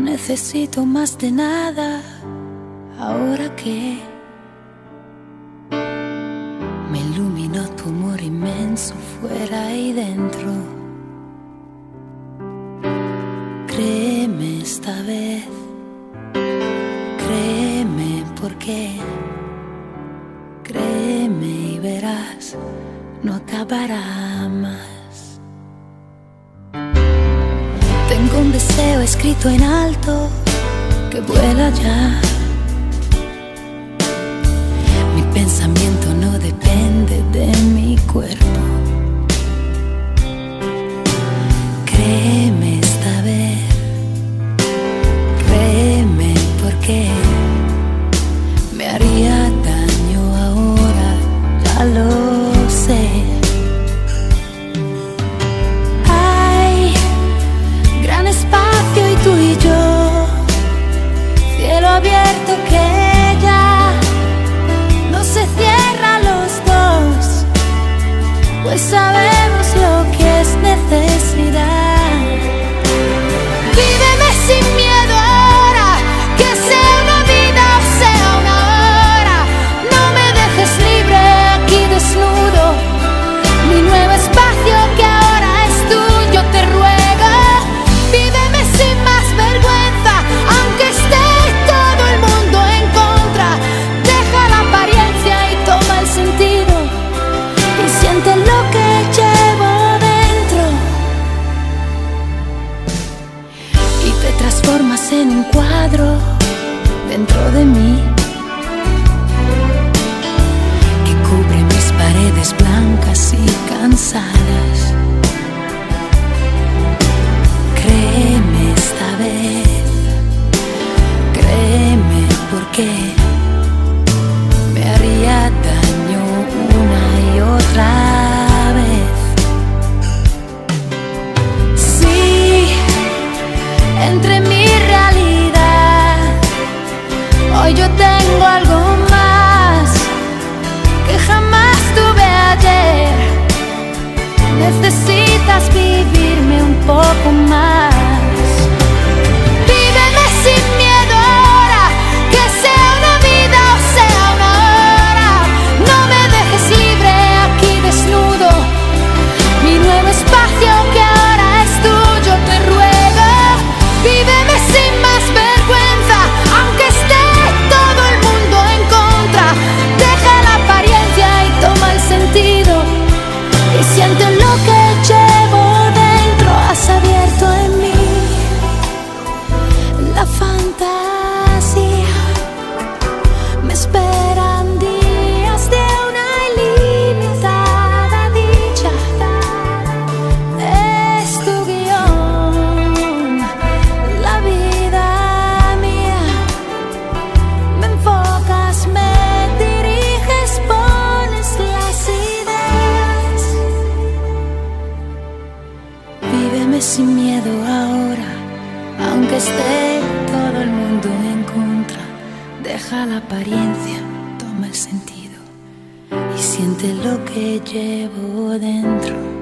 necesito más de nada ahora que me iluminó tu amor inmenso fuera y dentro. Créeme esta vez, créeme porque créeme y verás, no acabará más. Tengo un deseo escrito en alto que vuela ya. Mi pensamiento no depende de mi cuerpo. Créeme esta vez, créeme porque me haría daño ahora, ya lo sé. Hay gran espacio y tú y yo, cielo abierto que ya no se cierra a los dos, pues sabemos lo que es necesidad. Víveme sin miedo ahora, que sea una vida o sea una hora. No me dejes libre aquí desnudo, mi nuevo espacio que ahora es tuyo, te ruego. Víveme sin más vergüenza, aunque esté todo el mundo en contra. Deja la apariencia y toma el sentido, y siente lo que llevo dentro. Y te transformas en un cuadro dentro de mí, que cubre mis paredes blancas y cansadas. Créeme esta vez, créeme porque me haría daño una y otra vez. Sí, entre mi realidad, hoy yo tengo algo más que jamás tuve ayer. Necesitas vivirme un poco más. Víveme sin miedo ahora, que sea una vida o sea una hora. No me dejes libre aquí desnudo, mi nuevo espacio que ahora es tuyo, te ruego. Víveme sin más vergüenza, aunque esté todo el mundo en contra. Deja la apariencia y toma el sentido, y siente lo que llevo dentro. Has abierto en mí la fantasía, me esperan días de una ilimitada dicha. Es tu guión, la vida mía. Me enfocas, me diriges, pones las ideas. Víveme sin miedo ahora, aunque esté todo el mundo en contra. Deja la apariencia, toma el sentido, y siente lo que llevo dentro.